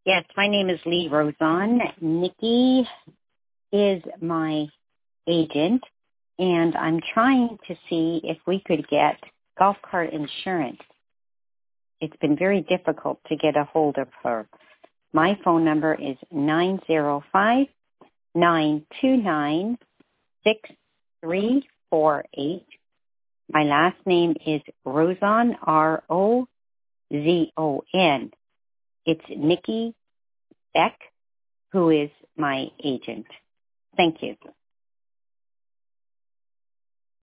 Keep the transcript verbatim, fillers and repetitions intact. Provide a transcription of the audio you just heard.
Yes, my name is Lee Rozon. Nikki is my agent, and I'm trying to see if we could get golf cart insurance. It's been very difficult to get a hold of her. My phone number is nine zero five, nine two nine, six three four eight. My last name is Rozon, R O Z O N. It's Nikki Beck, who is my agent. Thank you.